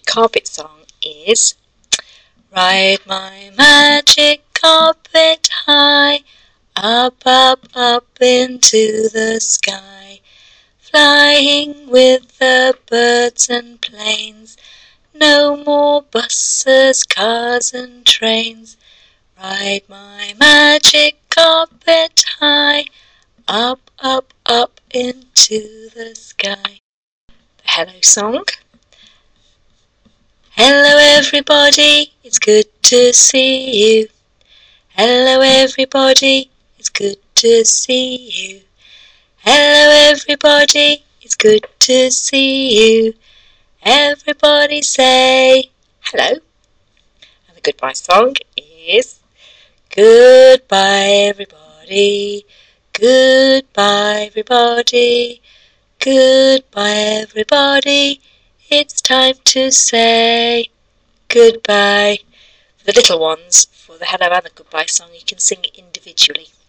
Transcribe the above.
carpet song is Ride my magic carpet high, up, up, up into the sky, flying with the birds and planes, no more buses, cars and trains. Ride my magic carpet high, up, up, up into the sky. The hello song. Hello everybody, it's good to see you. Hello everybody, it's good to see you. Hello everybody, it's good to see you. Everybody say hello. And the goodbye song is goodbye everybody, goodbye everybody, goodbye everybody. It's time to say goodbye. For the little ones, for the hello and the goodbye song, you can sing it individually.